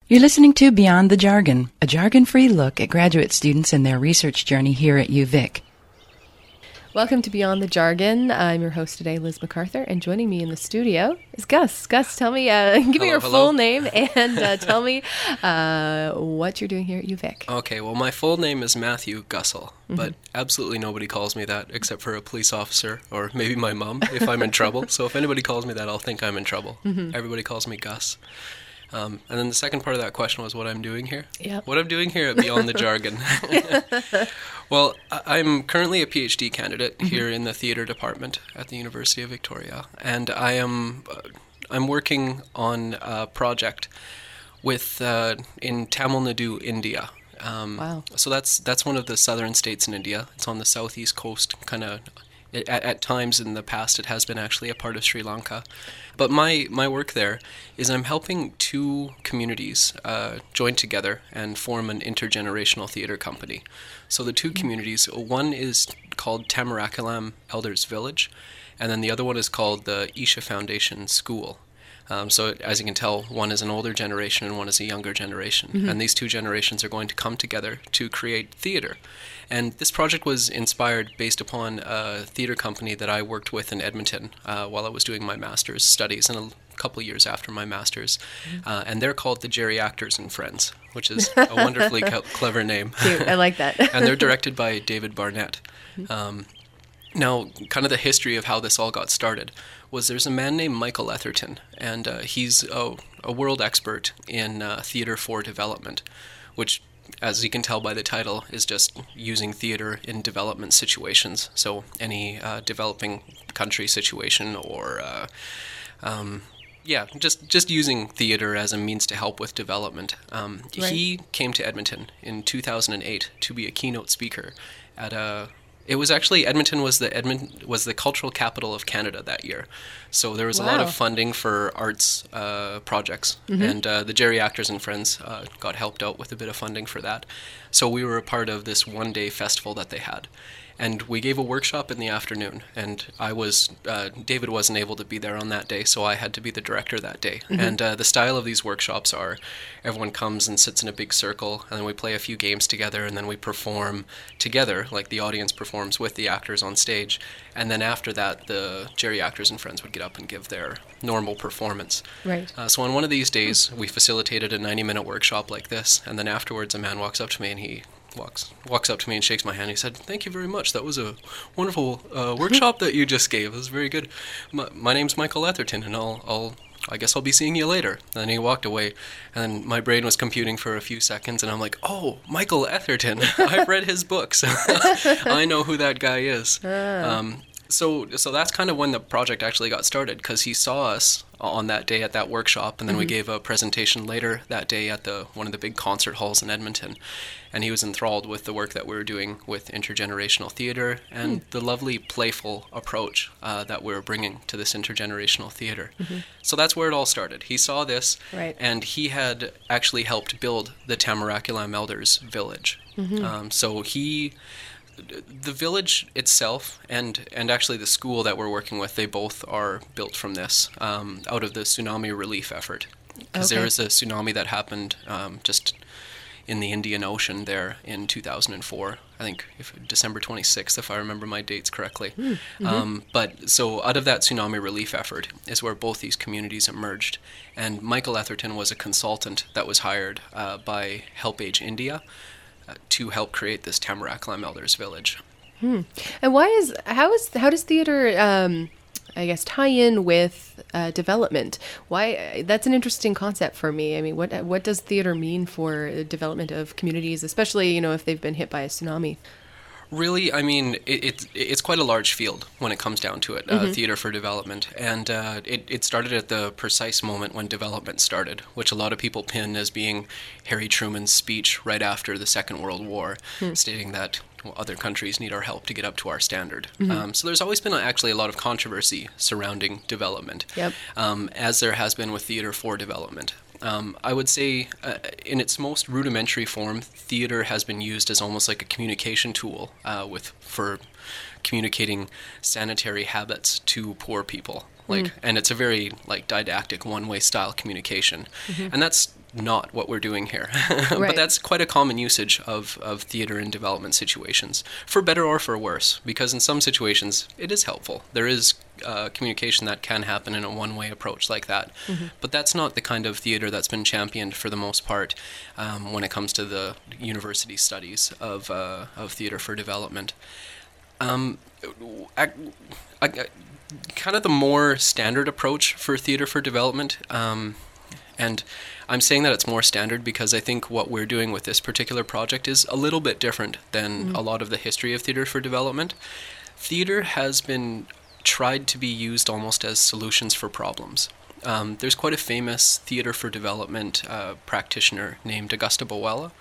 You're listening to Beyond the Jargon, a jargon-free look at graduate students and their research journey here at UVic. Welcome to Beyond the Jargon. I'm your host today, Liz MacArthur, and joining me in the studio is Gus. Gus, tell me, give me your full name and tell me what you're doing here at UVic. Okay, well, my full name is Matthew Gussel, but absolutely nobody calls me that except for a police officer or maybe my mom if I'm in trouble. So if anybody calls me that, I'll think I'm in trouble. Everybody calls me Gus. And then the second part of that question was what I'm doing here. Yep. What I'm doing here at Beyond the Jargon. Well, I'm currently a PhD candidate here in the theatre department at the University of Victoria, and I'm working on a project with in Tamil Nadu, India. Wow. So that's one of the southern states in India. It's on the southeast coast, kind of. At times in the past, it has been actually a part of Sri Lanka. But my work there is I'm helping two communities join together and form an intergenerational theatre company. So the two communities, one is called Tamarakilam Elders Village, and then the other one is called the Isha Foundation School. So as you can tell, one is an older generation and one is a younger generation. And these two generations are going to come together to create theatre. And this project was inspired based upon a theatre company that I worked with in Edmonton while I was doing my master's studies and a couple years after my master's. And they're called the Jerry Actors and Friends, which is a wonderfully clever name. Cute. I like that. And they're directed by David Barnett. Now, kind of the history of how this all got started was there's a man named Michael Etherton, and he's a world expert in theatre for development, which, as you can tell by the title, is just using theatre in development situations. So any developing country situation or, just using theatre as a means to help with development. Right. He came to Edmonton in 2008 to be a keynote speaker at a... It was actually Edmonton was the cultural capital of Canada that year, so there was a lot of funding for arts projects, and the Jerry Actors and Friends got helped out with a bit of funding for that. So we were a part of this one-day festival that they had, and we gave a workshop in the afternoon. And David wasn't able to be there on that day, so I had to be the director that day. And the style of these workshops are everyone comes and sits in a big circle, and then we play a few games together, and then we perform together, like the audience performs with the actors on stage. And then after that, the Jerry Actors and Friends would get up and give their normal performance. Right. So on one of these days, we facilitated a 90-minute workshop like this, and then afterwards a man walks up to me and he walks up to me and shakes my hand. He said, "Thank you very much. That was a wonderful workshop that you just gave. It was very good. My name's Michael Etherton, and I guess I'll be seeing you later." And then he walked away, and my brain was computing for a few seconds, and I'm like, "Oh, Michael Etherton. I've read his books. I know who that guy is." So that's kind of when the project actually got started, because he saw us on that day at that workshop, and then we gave a presentation later that day at one of the big concert halls in Edmonton, and he was enthralled with the work that we were doing with intergenerational theatre and the lovely playful approach that we were bringing to this intergenerational theatre. So that's where it all started. He saw this, and he had actually helped build the Tamarakilam Elders Village. The village itself and actually the school that we're working with, they both are built from this, out of the tsunami relief effort. Because there was a tsunami that happened just in the Indian Ocean there in 2004. I think December 26th, if I remember my dates correctly. But so out of that tsunami relief effort is where both these communities emerged. And Michael Etherton was a consultant that was hired by HelpAge India to help create this Tamarakilam Elders Village. And how does theater tie in with development? Why that's an interesting concept for me. I mean, what does theater mean for development of communities, especially if they've been hit by a tsunami? Really, I mean, it's quite a large field when it comes down to it, theater for development. And it started at the precise moment when development started, which a lot of people pin as being Harry Truman's speech right after the Second World War, stating that other countries need our help to get up to our standard. So there's always been actually a lot of controversy surrounding development, as there has been with theater for development. I would say in its most rudimentary form, theater has been used as almost like a communication tool for communicating sanitary habits to poor people. Like, and it's a very like didactic one-way style communication, and that's not what we're doing here. But Right. that's quite a common usage of theater in development situations, for better or for worse, because in some situations it is helpful. There is communication that can happen in a one-way approach like that. But that's not the kind of theater that's been championed for the most part when it comes to the university studies of theater for development. Kind of the more standard approach for theater for development, and I'm saying that it's more standard because I think what we're doing with this particular project is a little bit different than a lot of the history of theater for development. Theater has been tried to be used almost as solutions for problems. There's quite a famous theater for development practitioner named Auguste Boel,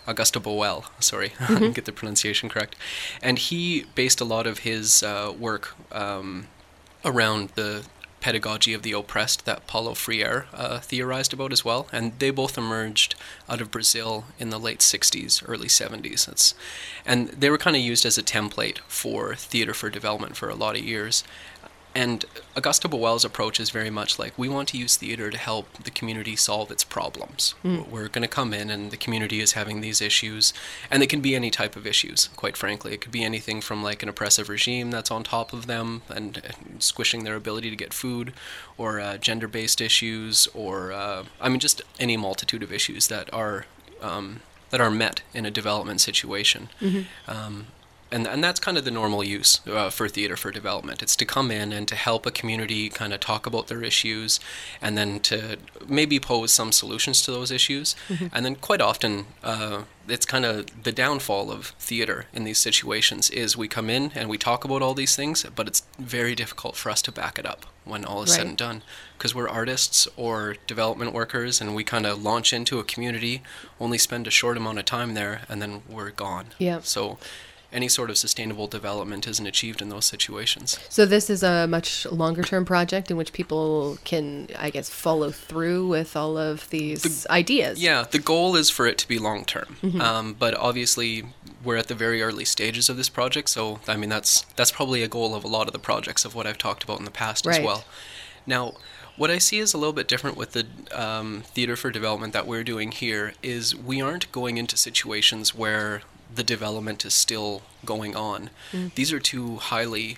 sorry, I didn't get the pronunciation correct. And he based a lot of his work around the pedagogy of the oppressed that Paulo Freire theorized about as well. And they both emerged out of Brazil in the late 60s, early 70s. And they were kind of used as a template for theater for development for a lot of years. And Auguste Boel's approach is very much like, we want to use theater to help the community solve its problems. We're going to come in and the community is having these issues, and they can be any type of issues, quite frankly. It could be anything from like an oppressive regime that's on top of them and squishing their ability to get food, or gender-based issues, or just any multitude of issues that are met in a development situation. And that's kind of the normal use for theater for development. It's to come in and to help a community kind of talk about their issues, and then to maybe pose some solutions to those issues. And then quite often, it's kind of the downfall of theater in these situations is we come in and we talk about all these things, but it's very difficult for us to back it up when all is said and done, because we're artists or development workers, and we kind of launch into a community, only spend a short amount of time there, and then we're gone. Yeah. So any sort of sustainable development isn't achieved in those situations. So this is a much longer term project in which people can, I guess, follow through with all of these ideas. Yeah, the goal is for it to be long term. But obviously we're at the very early stages of this project, so I mean that's probably a goal of a lot of the projects of what I've talked about in the past as well. Now, what I see is a little bit different with the theater for development that we're doing here is we aren't going into situations where the development is still going on. These are two highly,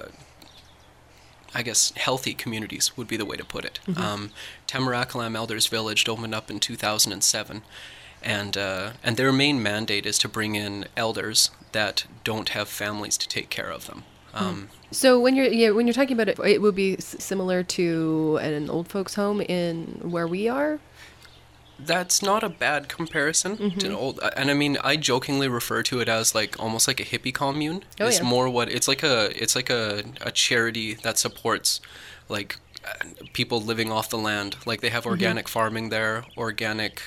healthy communities would be the way to put it. Tamarakalam Elders Village opened up in 2007, and their main mandate is to bring in elders that don't have families to take care of them. So when you're talking about it, it would be similar to an old folks' home in where we are. That's not a bad comparison to an old, and I mean, I jokingly refer to it as like almost like a hippie commune. It's more what it's like a charity that supports like people living off the land. Like they have organic farming there, organic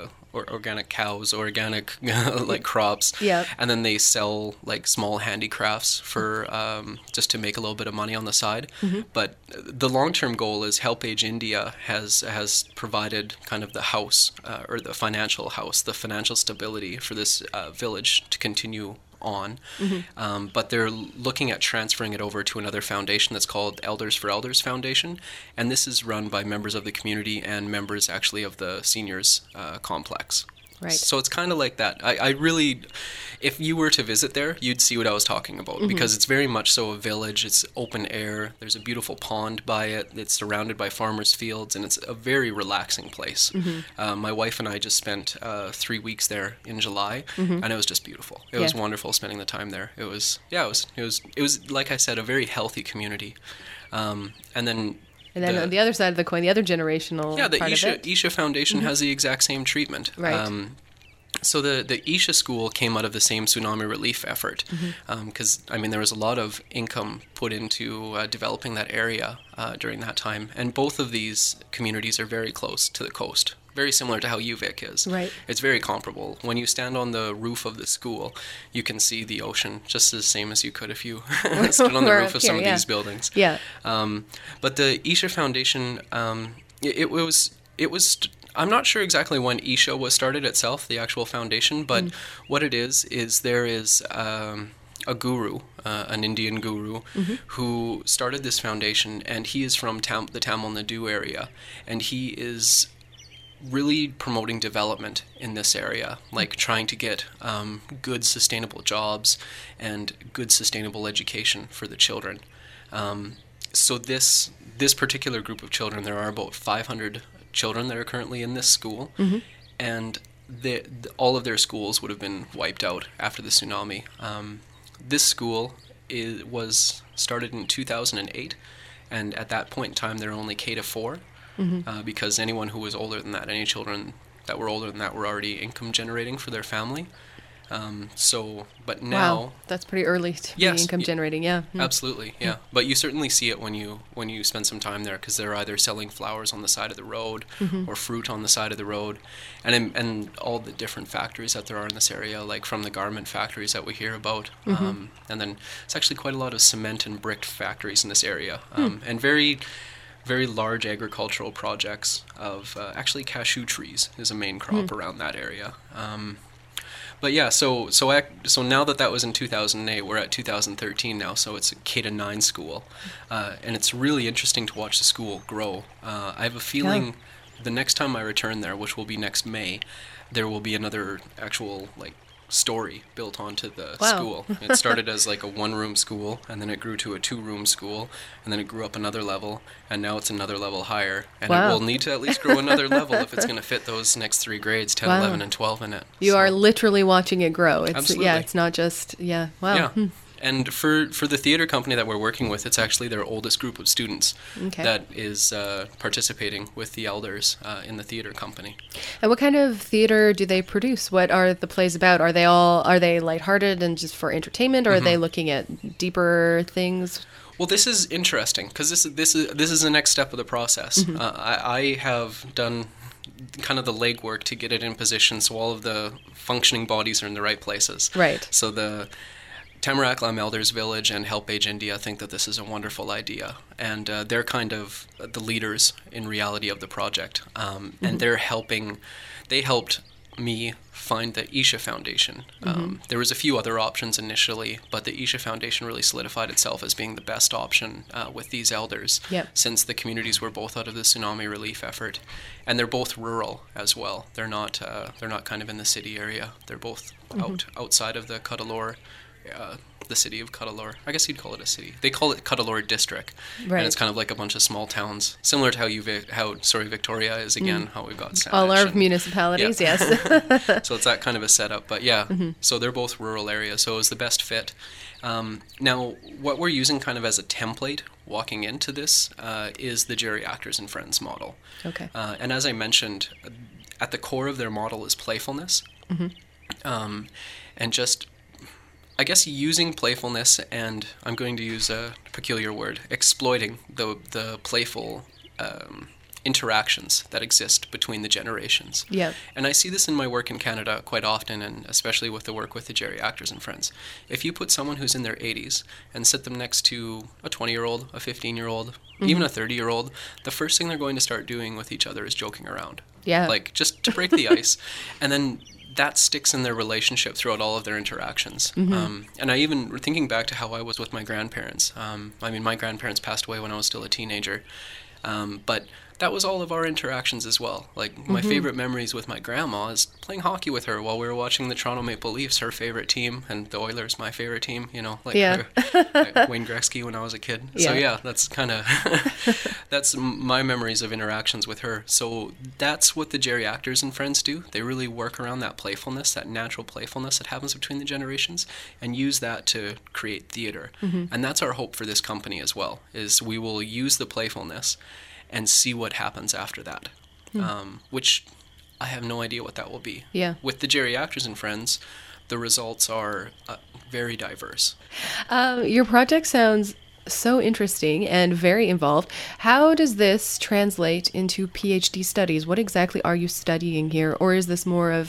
cows, organic like crops, and then they sell like small handicrafts for just to make a little bit of money on the side. But the long-term goal is Help Age India has provided kind of the house or the financial house, the financial stability for this village to continue on, but they're looking at transferring it over to another foundation that's called Elders for Elders Foundation, and this is run by members of the community and members actually of the seniors complex. Right. So it's kind of like that. I really, if you were to visit there, you'd see what I was talking about, because it's very much so a village. It's open air. There's a beautiful pond by it. It's surrounded by farmers' fields, and it's a very relaxing place. My wife and I just spent 3 weeks there in July, and it was just beautiful. It was wonderful spending the time there. It was like I said, a very healthy community. And then on the other side of the coin, the other generational part of it. Isha Foundation has the exact same treatment. Right. So the Isha school came out of the same tsunami relief effort, because there was a lot of income put into developing that area during that time, and both of these communities are very close to the coast. Very similar to how UVic is. Right. It's very comparable. When you stand on the roof of the school, you can see the ocean just the same as you could if you stood on the roof of some of these buildings. Yeah. But the Isha Foundation, it was. I'm not sure exactly when Isha was started itself, the actual foundation, but what it is there is a guru, an Indian guru, who started this foundation, and he is from the Tamil Nadu area, and he is really promoting development in this area, like trying to get good sustainable jobs and good sustainable education for the children. So this particular group of children, there are about 500 children that are currently in this school, and all of their schools would have been wiped out after the tsunami. This school was started in 2008, and at that point in time, they're only K to 4, because anyone who was older than that, any children that were older than that, were already income generating for their family. But now, wow, that's pretty early to be income generating. Yeah, absolutely, yeah. But you certainly see it when you spend some time there, because they're either selling flowers on the side of the road or fruit on the side of the road, and all the different factories that there are in this area, like from the garment factories that we hear about, and then it's actually quite a lot of cement and brick factories in this area, and very large agricultural projects of actually cashew trees is a main crop around that area. But yeah, so now that was in 2008, we're at 2013 now, so it's a K-9 school, and it's really interesting to watch the school grow. I have a feeling the next time I return there, which will be next May, there will be another actual story built onto the school. It started as like a one-room school, and then it grew to a two-room school, and then it grew up another level, and now it's another level higher, and it will need to at least grow another level if it's going to fit those next 3 grades, 10, 11, and 12 in it. You are literally watching it grow. Absolutely. It's not just, wow. Yeah. And for the theater company that we're working with, it's actually their oldest group of students that is participating with the elders in the theater company. And what kind of theater do they produce? What are the plays about? Are they lighthearted and just for entertainment, or are they looking at deeper things? Well, this is interesting, because this is the next step of the process. I have done kind of the legwork to get it in position so all of the functioning bodies are in the right places. Right. So the Tamaraklam Elders Village and Help Age India think that this is a wonderful idea, and they're kind of the leaders in reality of the project, and they helped me find the Isha Foundation. There was a few other options initially, but the Isha Foundation really solidified itself as being the best option with these elders, since the communities were both out of the tsunami relief effort, and they're both rural as well. They're not kind of in the city area. They're both outside of the Cuddalore. The city of Cuddalore. I guess you'd call it a city. They call it Cuddalore District, and it's kind of like a bunch of small towns, similar to how Victoria is again. How we've got Saanich all our municipalities, yes. So it's that kind of a setup, but so they're both rural areas, so it was the best fit. Now, what we're using kind of as a template walking into this is the Jerry Actors and Friends model. Okay. And as I mentioned, at the core of their model is playfulness, and just, I guess, using playfulness, and I'm going to use a peculiar word, exploiting the playful interactions that exist between the generations. Yeah. And I see this in my work in Canada quite often, and especially with the work with the Jerry Actors and Friends. If you put someone who's in their 80s and sit them next to a 20-year-old, a 15-year-old, even a 30-year-old, the first thing they're going to start doing with each other is joking around. Yeah. Like, just to break the ice. And then that sticks in their relationship throughout all of their interactions. And I even, thinking back to how I was with my grandparents, my grandparents passed away when I was still a teenager, but that was all of our interactions as well. Like, my favorite memories with my grandma is playing hockey with her while we were watching the Toronto Maple Leafs, her favorite team, and the Oilers, my favorite team, like Wayne Gretzky when I was a kid. So that's kind of, that's my memories of interactions with her. So that's what the Jerry Actors and Friends do. They really work around that playfulness, that natural playfulness that happens between the generations, and use that to create theater. And that's our hope for this company as well, is we will use the playfulness and see what happens after that, which I have no idea what that will be. Yeah. With the Jerry Actors and Friends, the results are very diverse. Your project sounds so interesting and very involved. How does this translate into PhD studies? What exactly are you studying here, or is this more of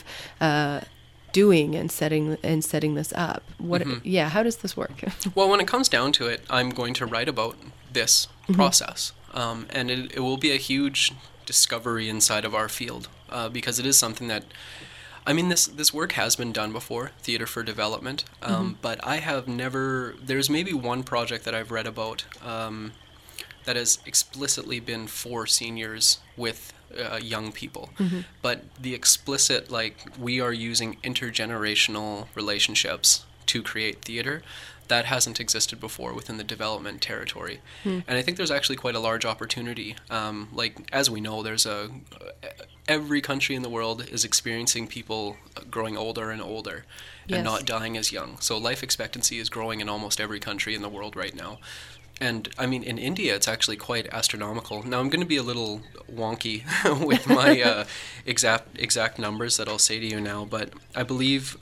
doing and setting this up? How does this work? Well, when it comes down to it, I'm going to write about this process. And it will be a huge discovery inside of our field, because it is something that I mean, this work has been done before, Theatre for Development, but I have never. There's maybe one project that I've read about that has explicitly been for seniors with young people, but the explicit, like, we are using intergenerational relationships to create theatre, that hasn't existed before within the development territory. And I think there's actually quite a large opportunity. Like, as we know, every country in the world is experiencing people growing older and older and not dying as young. So life expectancy is growing in almost every country in the world right now. And I mean, in India, it's actually quite astronomical. Now, I'm going to be a little wonky with my exact numbers that I'll say to you now, but I believe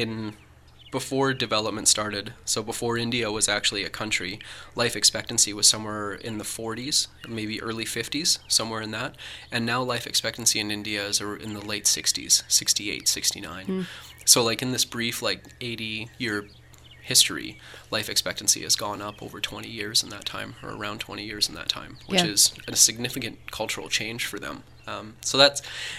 before development started, so before India was actually a country, life expectancy was somewhere in the 40s, maybe early 50s, somewhere in that. And now life expectancy in India is in the late 60s, 68, 69. So like in this brief, like 80-year history, life expectancy has gone up over 20 years in that time, or around 20 years in that time, which is a significant cultural change for them. So that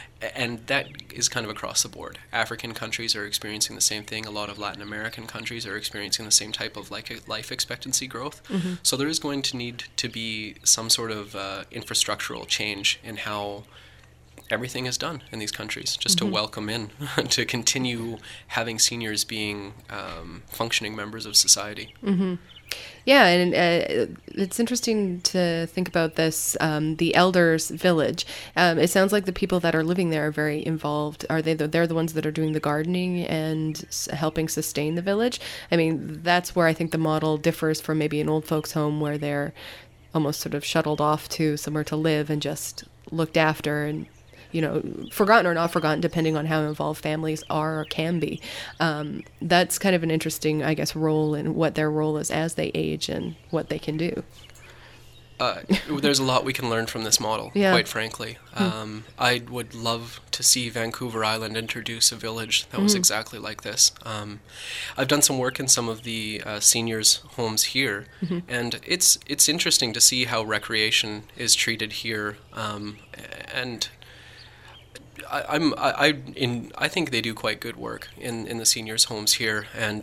is kind of across the board. African countries are experiencing the same thing. A lot of Latin American countries are experiencing the same type of life expectancy growth. So there is going to need to be some sort of infrastructural change in how everything is done in these countries, just to welcome in, to continue having seniors being functioning members of society. Yeah, and it's interesting to think about this, the elders' village. It sounds like the people that are living there are very involved. Are they're the ones that are doing the gardening and helping sustain the village? I mean, that's where I think the model differs from maybe an old folks' home where they're almost sort of shuttled off to somewhere to live and just looked after and, you know, forgotten or not forgotten, depending on how involved families are or can be. That's kind of an interesting, I guess, role in what their role is as they age and what they can do. There's a lot we can learn from this model, quite frankly. I would love to see Vancouver Island introduce a village that was exactly like this. I've done some work in some of the seniors' homes here, and it's interesting to see how recreation is treated here, and I think they do quite good work in the seniors' homes here, and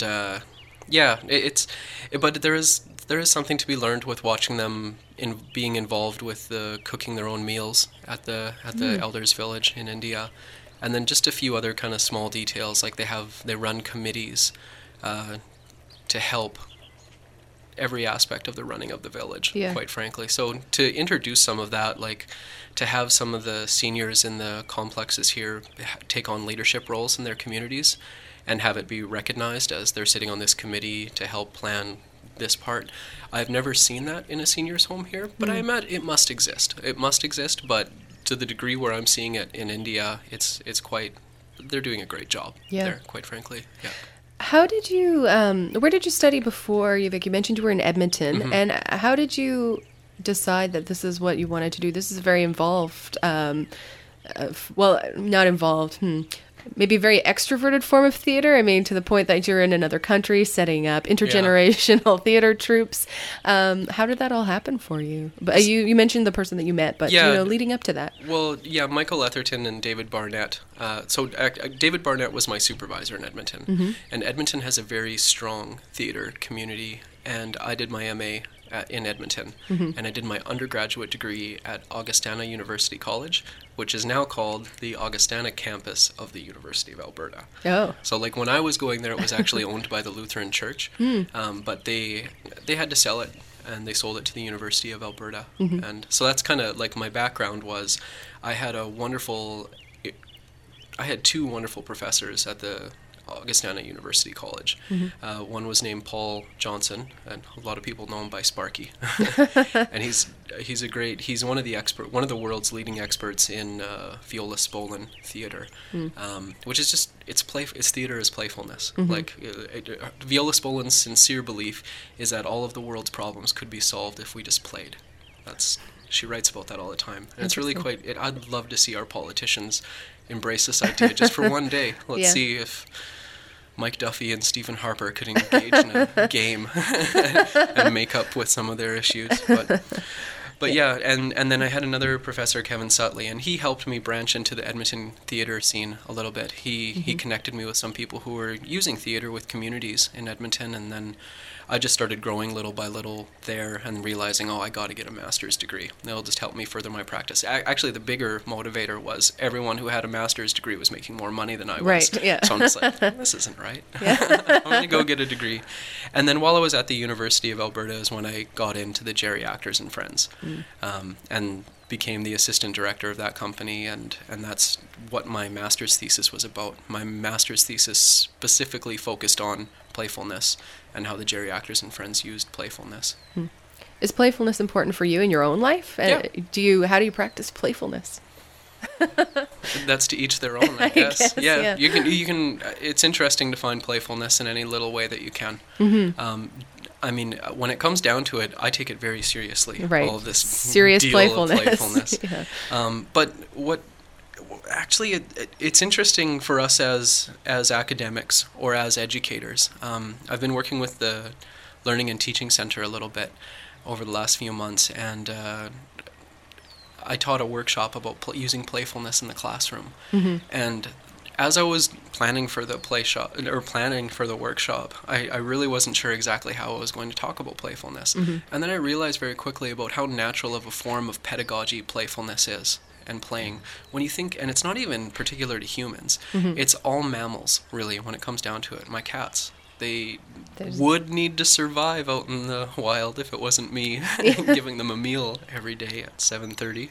but there is something to be learned with watching them being involved with cooking their own meals at the elders' village in India, and then just a few other kind of small details, like they run committees to help every aspect of the running of the village, quite frankly. So to introduce some of that, like to have some of the seniors in the complexes here take on leadership roles in their communities and have it be recognized as they're sitting on this committee to help plan this part. I've never seen that in a seniors home here, but I imagine it must exist. It must exist, but to the degree where I'm seeing it in India, it's quite, they're doing a great job there, quite frankly. Yeah. How did you, where did you study before? You mentioned you were in Edmonton, and how did you decide that this is what you wanted to do? This is very involved, well, not involved, maybe a very extroverted form of theater. I mean, to the point that you're in another country setting up intergenerational theater troupes. How did that all happen for you? But you mentioned the person that you met, but leading up to that. Well, Michael Etherton and David Barnett. David Barnett was my supervisor in Edmonton, and Edmonton has a very strong theater community. And I did my MA in Edmonton, and I did my undergraduate degree at Augustana University College, which is now called the Augustana campus of the University of Alberta. Oh. So like when I was going there, it was actually owned by the Lutheran Church, but they had to sell it, and they sold it to the University of Alberta. And so that's kind of like my background was, I had two wonderful professors at the Augustana University College. One was named Paul Johnson, and a lot of people know him by Sparky. And he's one of the world's leading experts in viola spolin theater, which is just it's theater is playfulness. Like viola spolin's sincere belief is that all of the world's problems could be solved if we just played. She writes about that all the time, and it's really I'd love to see our politicians embrace this idea just for one day. Let's see if Mike Duffy and Stephen Harper could engage in a game and make up with some of their issues. But yeah, and then I had another professor, Kevin Sutley, and he helped me branch into the Edmonton theater scene a little bit. He connected me with some people who were using theater with communities in Edmonton, and then I just started growing little by little there and realizing, I got to get a master's degree. That'll just help me further my practice. Actually, the bigger motivator was everyone who had a master's degree was making more money than I was. Right, yeah. So I'm just like, this isn't right. I'm going to go get a degree. And then while I was at the University of Alberta is when I got into the Jerry Actors and Friends, and became the assistant director of that company, and that's what my master's thesis was about. My master's thesis specifically focused on playfulness and how the Jerry Actors and Friends used playfulness. Is playfulness important for you in your own life? Yeah. How do you practice playfulness? That's to each their own, I guess. Yeah. You can. It's interesting to find playfulness in any little way that you can. I mean, when it comes down to it, I take it very seriously. Right. All of this serious deal playfulness. Of playfulness. Yeah. But what actually it's interesting for us as academics or as educators. I've been working with the Learning and Teaching Center a little bit over the last few months, and I taught a workshop about using playfulness in the classroom. And as I was planning for the workshop, I really wasn't sure exactly how I was going to talk about playfulness. And then I realized very quickly about how natural of a form of pedagogy playfulness is and playing. When you think, and it's not even particular to humans, it's all mammals, really, when it comes down to it. My cats, they would need to survive out in the wild if it wasn't me giving them a meal every day at 7:30.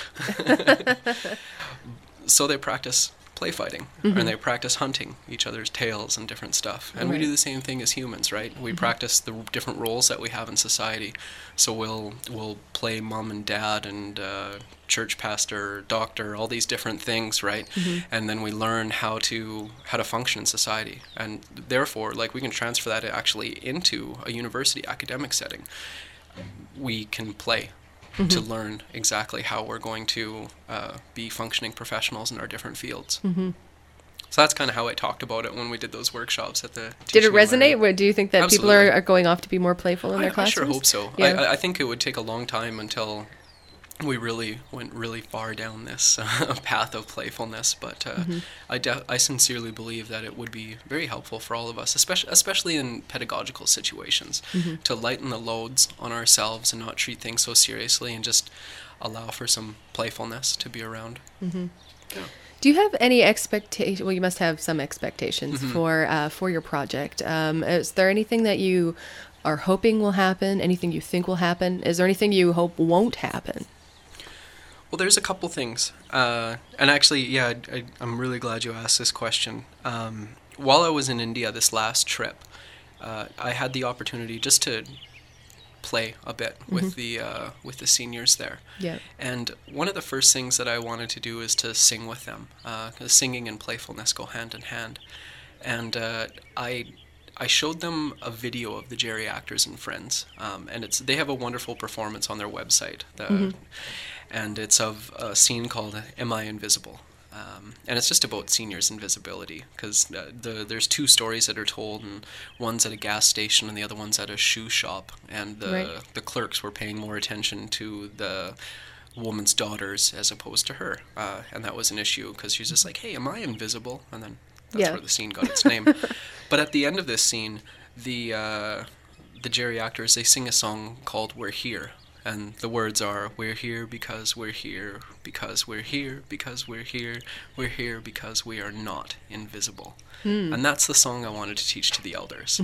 So they practice play fighting, and they practice hunting each other's tails and different stuff. And we do the same thing as humans, right? We practice the different roles that we have in society. So we'll play mom and dad and church pastor, doctor, all these different things, right? And then we learn how to function in society. And therefore, like, we can transfer that actually into a university academic setting. We can play to learn exactly how we're going to be functioning professionals in our different fields. So that's kind of how I talked about it when we did those workshops at the Did it Teaching and Learning. resonate? Do you think that Absolutely. people are going off to be more playful in their I classrooms? sure hope so. Yeah. I think it would take a long time until we really went really far down this path of playfulness, but I sincerely believe that it would be very helpful for all of us, especially in pedagogical situations, to lighten the loads on ourselves and not treat things so seriously and just allow for some playfulness to be around. Yeah. Do you have any expectation? Well, you must have some expectations for your project. Is there anything that you are hoping will happen? Anything you think will happen? Is there anything you hope won't happen? Well, there's a couple things. And actually, I'm really glad you asked this question. While I was in India this last trip, I had the opportunity just to play a bit with the seniors there. Yeah. And one of the first things that I wanted to do is to sing with them, because singing and playfulness go hand in hand. And I showed them a video of the Jerry Actors and Friends, and they have a wonderful performance on their website, and it's of a scene called "Am I Invisible?" And it's just about seniors' invisibility, because there's two stories that are told, and one's at a gas station and the other one's at a shoe shop, and the clerks were paying more attention to the woman's daughters as opposed to her, and that was an issue because she's just like, "Hey, am I invisible?" And then that's where the scene got its name. But at the end of this scene, the Jerry Actors, they sing a song called "We're Here." And the words are, "We're here because we're here, because we're here, because we're here, we're here because we are not invisible." And that's the song I wanted to teach to the elders.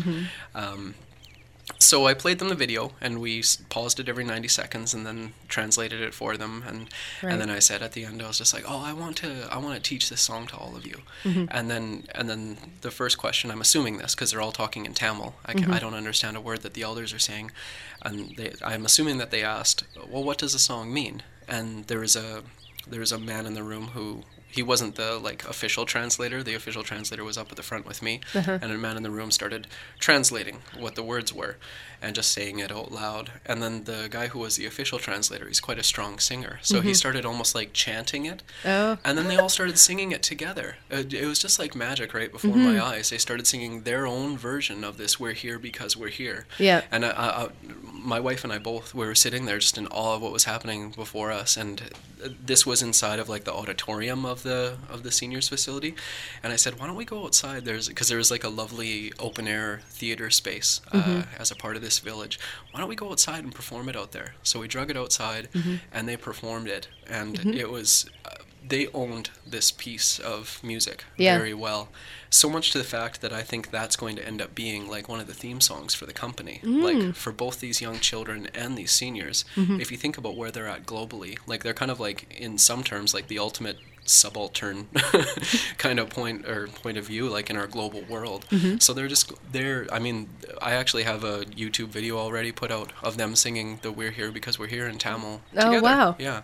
So I played them the video, and we paused it every 90 seconds and then translated it for them. And then I said at the end, I was just like, I want to teach this song to all of you. And then the first question, I'm assuming this because they're all talking in Tamil. I don't understand a word that the elders are saying. And I'm assuming that they asked, well, what does the song mean? And there was a man in the room who, he wasn't the official translator. The official translator was up at the front with me, and a man in the room started translating what the words were and just saying it out loud. And then the guy who was the official translator, he's quite a strong singer, so he started almost like chanting it. And then they all started singing it together. It was just like magic right before my eyes. They started singing their own version of this "We're here because we're here." Yeah. And my wife and I both, we were sitting there just in awe of what was happening before us, and this was inside of like the auditorium of the seniors facility, and I said, why don't we go outside? Because there was like a lovely open air theater space as a part of this village. Why don't we go outside and perform it out there? So we drug it outside, and they performed it, and it was they owned this piece of music very well. So much to the fact that I think that's going to end up being like one of the theme songs for the company. Like for both these young children and these seniors, if you think about where they're at globally, like they're kind of like, in some terms, like the ultimate subaltern kind of point of view, like in our global world. So I mean, I actually have a YouTube video already put out of them singing the We're Here Because We're Here in Tamil together. Oh, wow. Yeah.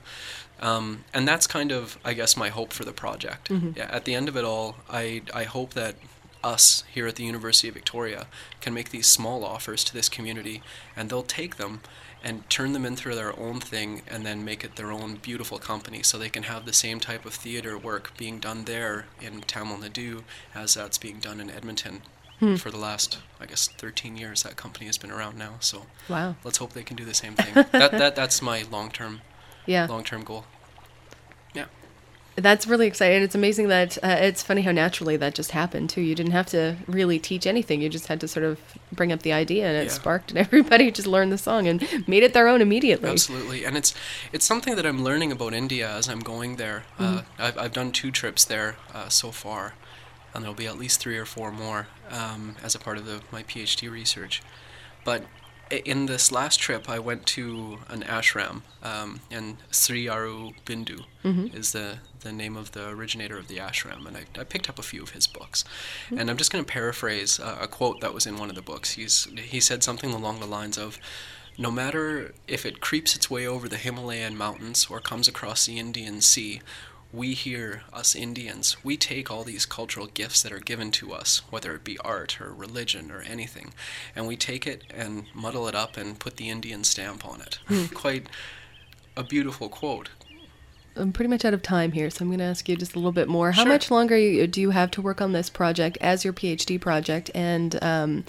And that's kind of, I guess, my hope for the project. Yeah, at the end of it all, I hope that us here at the University of Victoria can make these small offers to this community, and they'll take them and turn them into their own thing, and then make it their own beautiful company, so they can have the same type of theater work being done there in Tamil Nadu as that's being done in Edmonton. For the last, I guess, 13 years that company has been around now. So let's hope they can do the same thing. That's my long-term goal. Yeah. That's really exciting. It's amazing that it's funny how naturally that just happened too. You didn't have to really teach anything. You just had to sort of bring up the idea, and it sparked, and everybody just learned the song and made it their own immediately. Absolutely. And it's something that I'm learning about India as I'm going there. I've done 2 trips there so far, and there'll be at least 3 or 4 more as a part of my PhD research. But in this last trip, I went to an ashram, and Sri Aurobindo is the name of the originator of the ashram, and I picked up a few of his books. And I'm just going to paraphrase a quote that was in one of the books. He said something along the lines of, no matter if it creeps its way over the Himalayan mountains or comes across the Indian Sea, we here, us Indians, we take all these cultural gifts that are given to us, whether it be art or religion or anything, and we take it and muddle it up and put the Indian stamp on it. Quite a beautiful quote. I'm pretty much out of time here, so I'm going to ask you just a little bit more. How much longer do you have to work on this project as your PhD project? And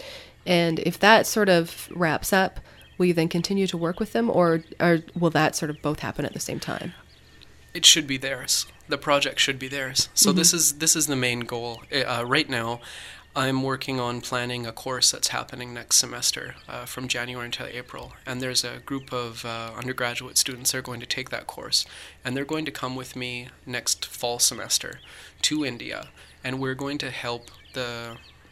if that sort of wraps up, will you then continue to work with them, or will that sort of both happen at the same time? It should be theirs. The project should be theirs. So this is the main goal. Right now, I'm working on planning a course that's happening next semester from January until April. And there's a group of undergraduate students that are going to take that course. And they're going to come with me next fall semester to India. And we're going to help the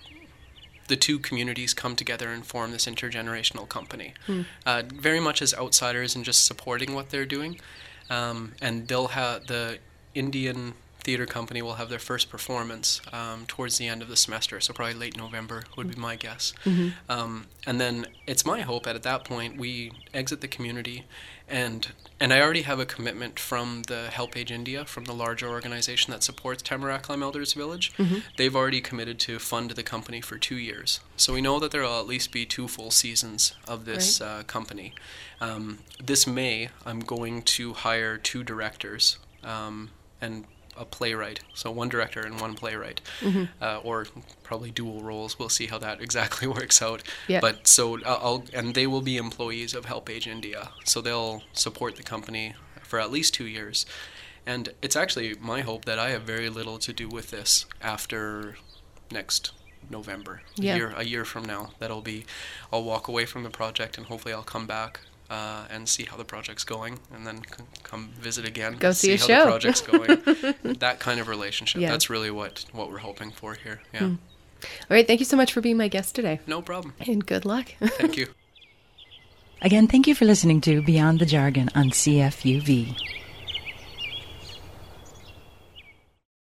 2 communities come together and form this intergenerational company. Very much as outsiders and just supporting what they're doing. And they'll have the Indian theater company will have their first performance towards the end of the semester, so probably late November would be my guess. And then it's my hope at that point we exit the community, and I already have a commitment from the HelpAge India, from the larger organization that supports Tamaraklam Elders Village. They've already committed to fund the company for 2 years. So we know that there will at least be 2 full seasons of this company. This May, I'm going to hire 2 directors and a playwright, so 1 director and 1 playwright, or probably dual roles. We'll see how that exactly works out. But so and they will be employees of HelpAge India, so they'll support the company for at least 2 years. And it's actually my hope that I have very little to do with this after next November, a year from now. I'll walk away from the project, and hopefully I'll come back and see how the project's going, and then come visit again. Go see a how show. The project's going. That kind of relationship. That's really what we're hoping for here. All right. Thank you so much for being my guest today. No problem. And good luck. Thank you. Again, thank you for listening to Beyond the Jargon on CFUV.